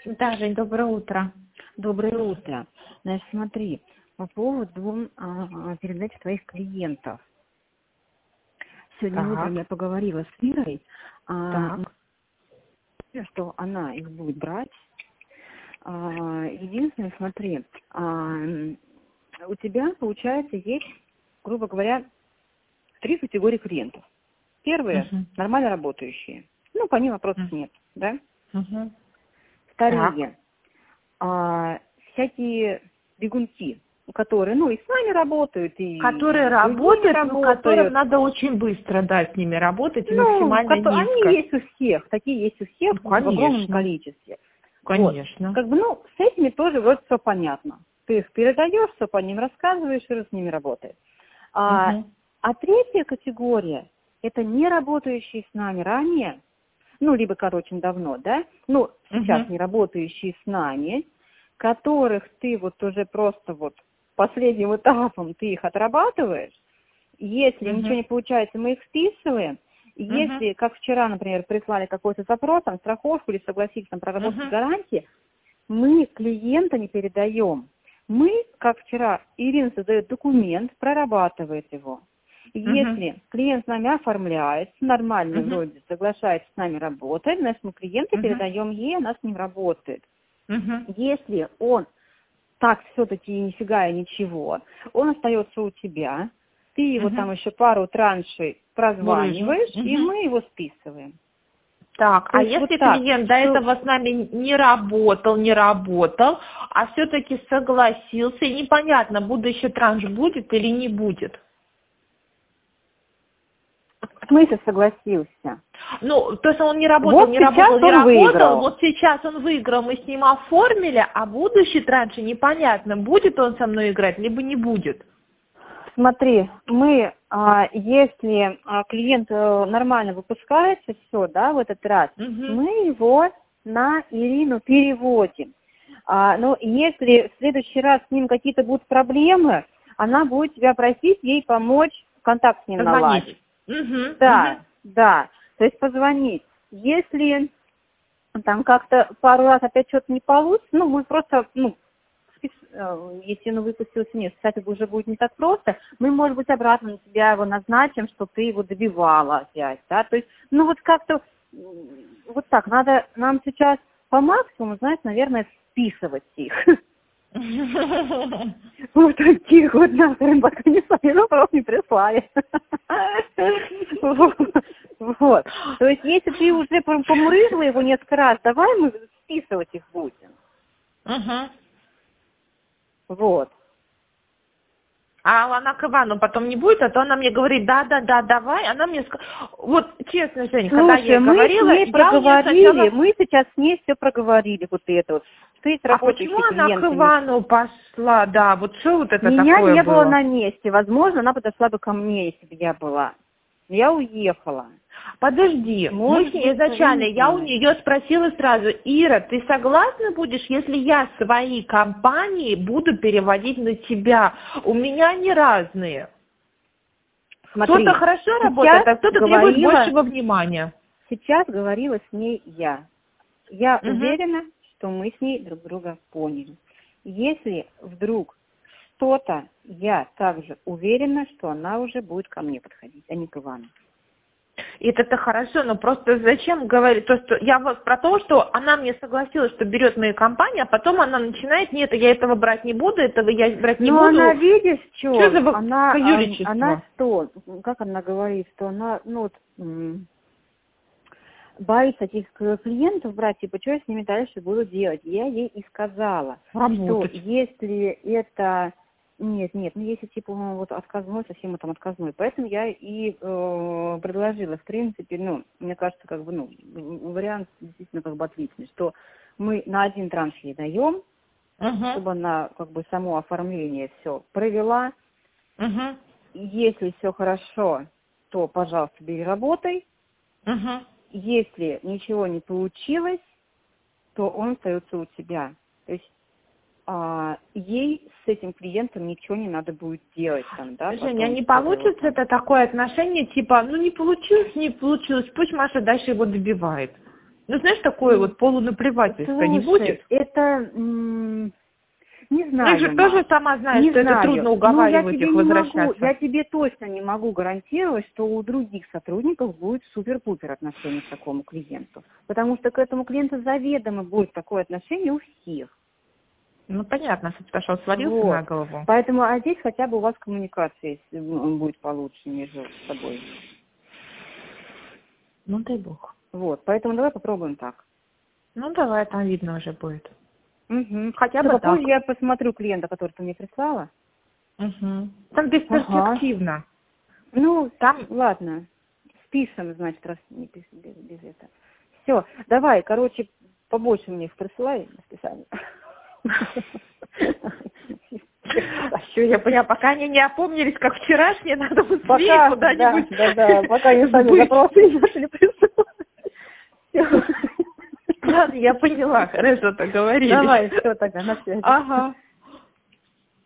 Да, Жень, доброе утро. Доброе утро. Значит, смотри, по поводу передач твоих клиентов. Сегодня утром Так, я поговорила с Ирой, так. что она их будет брать. Единственное, смотри, у тебя, получается, есть, грубо говоря, 3 категории клиентов. Первые– Угу. нормально работающие. Ну, по ним вопросов нет, да? Угу. Так. Вторые– всякие бегунки, которые, и с нами работают, Которые и с другими работают, но которым работают. надо очень быстро, с ними работать и максимально Они низко. есть у всех, такие есть у всех Ну, в огромном конечно, количестве. Вот. конечно. С этими тоже вот все понятно. Ты их передаешь, все по ним рассказываешь, и с ними работаешь. Угу. А третья категория– это не работающие с нами ранее, либо, очень давно, да, сейчас Угу. не работающие с нами, которых ты вот уже просто последним этапом ты их отрабатываешь. Если ничего Угу. не получается, мы их списываем. Угу. Если, как вчера, например, прислали какой-то запрос, страховку или согласились проработать Угу. гарантии, мы клиента не передаем. Мы, как вчера, Ирина создает документ, прорабатывает его. Угу. Если клиент с нами оформляется, нормально Угу. вроде соглашается с нами работать, значит, мы клиента Угу. передаем ей, она с ним работает. Угу. Если он так все-таки нифига и ничего, он остается у тебя, ты его Угу. там еще пару траншей Мурыжу. прозваниваешь, и Угу. мы его списываем. Так, То а есть если так, клиент до что этого с нами не работал, а все-таки согласился, и непонятно, будущий транш будет или не будет? в смысле согласился? Ну, то есть он Вот сейчас он выиграл. вот сейчас он выиграл, мы с ним оформили, а будущий транш непонятно, будет он со мной играть, либо не будет. Смотри, если клиент нормально выпускается, все, да, в этот раз, Угу. мы его на Ирину переводим. Но если в следующий раз с ним какие-то будут проблемы, она будет тебя просить ей помочь контакт с ним наладить. Позвонить. Угу. Да, Угу. да, то есть позвонить. Если там как-то пару раз опять что-то не получится, мы просто, если он выпустился, нет, кстати, уже будет не так просто, мы, может быть, обратно на тебя его назначим, чтобы ты его добивала опять, да, то есть, как-то, вот так, надо нам сейчас по максимуму, наверное, списывать их. Вот таких вот нахрен, пока не сами вопрос не прислали. Вот. То есть, если ты уже помурыжила его несколько раз, давай мы списывать их будем. Угу. Вот. А она к Ивану потом не будет, а то она мне говорит, да, давай, она мне вот честно, Жень, когда я ей Слушай, мы с говорила, ней я у нее проговорили, сначала, мы сейчас с ней все проговорили, вот это вот, что есть а почему работающие она к клиенты. Ивану пошла, да, вот что вот это Меня такое не было было? на месте, возможно, она подошла бы ко мне, если бы я была. Я уехала. Подожди, мы с Может ней быть, я изначально, не я у знаю. нее спросила сразу, Ира, ты согласна будешь, если я свои компании буду переводить на тебя? У меня они разные. Смотри, Кто-то хорошо работает, а кто-то требует говорила, большего внимания. сейчас говорила с ней я. Я Угу. уверена, что мы с ней друг друга поняли. Если вдруг что-то, я также уверена, что она уже будет ко мне подходить, а не к Ивану. И это хорошо, но просто зачем говорить, то, что я вот про то, что она мне согласилась, что берет мои компании, а потом она начинает, нет, я этого брать не буду, этого я брать не Но буду. она, видишь, Что что? за Она юричество? что? Как она говорит, что она, боится этих клиентов брать, что я с ними дальше буду делать. Я ей и сказала, что Работать. если это... Нет, если отказной, совсем отказной. Поэтому я и предложила, в принципе, мне кажется, вариант действительно отличный, что мы на один транш ей даем, Угу. чтобы она само оформление все провела. Угу. Если все хорошо, то, пожалуйста, бери, работай. Угу. Если ничего не получилось, то он остается у тебя. То есть ей с этим клиентом ничего не надо будет делать. Женя, не получится это такое отношение, типа, не получилось, пусть Маша дальше его добивает. Ну, знаешь, такое вот полунаплевательство не будет? Это, не знаю. Ты же тоже сама знаешь, что это трудно уговаривать их возвращаться. Я тебе точно не могу гарантировать, что у других сотрудников будет супер-пупер отношение к такому клиенту. Потому что к этому клиенту заведомо будет такое отношение у всех. Ну, понятно, потому что он свалился Вот. на голову. Поэтому, а здесь хотя бы у вас коммуникация будет получше между собой. Ну, дай бог. Вот, поэтому давай попробуем так. Ну, давай, там видно уже будет. Угу. Хотя бы так. Попозже я посмотрю клиента, который ты мне прислала. Угу. Там бесперспективно. Ага. Ну, там, ладно. Спишем, значит, раз не без этого. Все, давай, короче, побольше мне их присылай на списание. А что, я поняла, пока они не опомнились, как вчерашние, надо быстрее куда-нибудь. Да, пока они сами запросы не начали присылать. Ладно, я поняла, хорошо, так говорили. Давай, все тогда, на связи. Ага.